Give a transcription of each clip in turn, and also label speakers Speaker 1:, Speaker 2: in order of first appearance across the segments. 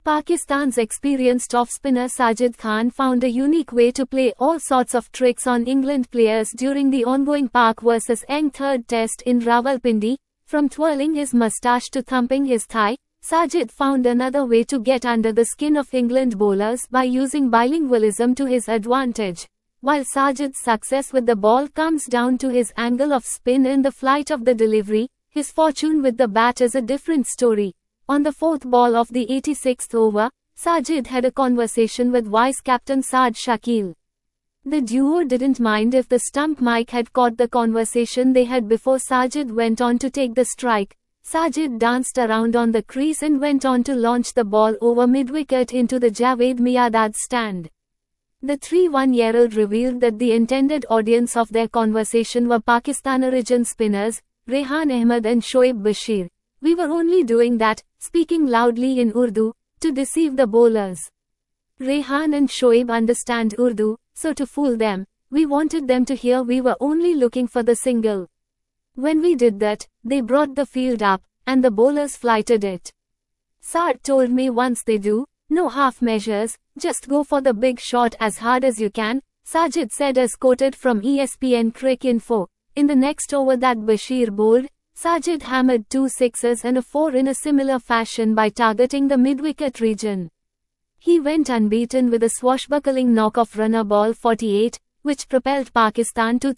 Speaker 1: Pakistan's experienced off-spinner Sajid Khan found a unique way to play all sorts of tricks on England players during the ongoing Pak vs England third test in Rawalpindi. From twirling his moustache to thumping his thigh, Sajid found another way to get under the skin of England bowlers by using bilingualism to his advantage. While Sajid's success with the ball comes down to his angle of spin and the flight of the delivery, his fortune with the bat is a different story. On the fourth ball of the 86th over, Sajid had a conversation with vice-captain Saad Shakil. The duo didn't mind if the stump mic had caught the conversation they had before Sajid went on to take the strike. Sajid danced around on the crease and went on to launch the ball over mid-wicket into the Javed Miandad stand. The 31-year-old revealed that the intended audience of their conversation were Pakistan origin spinners, Rehan Ahmed and Shoaib Bashir. "We were only doing that, speaking loudly in Urdu, to deceive the bowlers. Rehan and Shoaib understand Urdu, so to fool them, we wanted them to hear we were only looking for the single. When we did that, they brought the field up, and the bowlers flighted it. Saad told me once they do, no half measures, just go for the big shot as hard as you can," Sajid said as quoted from ESPN Cricinfo. In the next over that Bashir bowled, Sajid hammered 2 sixes and a 4 in a similar fashion by targeting the mid-wicket region. He went unbeaten with a swashbuckling knock-off runner ball 48, which propelled Pakistan to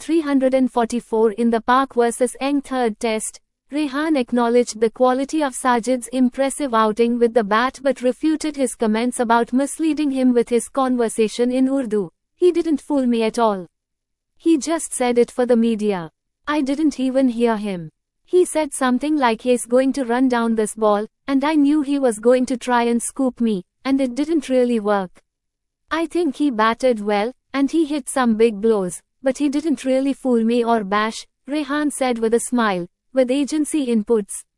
Speaker 1: 344 in the Pak vs England third test. Rehan acknowledged the quality of Sajid's impressive outing with the bat but refuted his comments about misleading him with his conversation in Urdu. "He didn't fool me at all. He just said it for the media. I didn't even hear him. He said something like he's going to run down this ball, and I knew he was going to try and scoop me, and it didn't really work. I think he batted well, and he hit some big blows, but he didn't really fool me or bash," Rehan said with a smile. With agency inputs,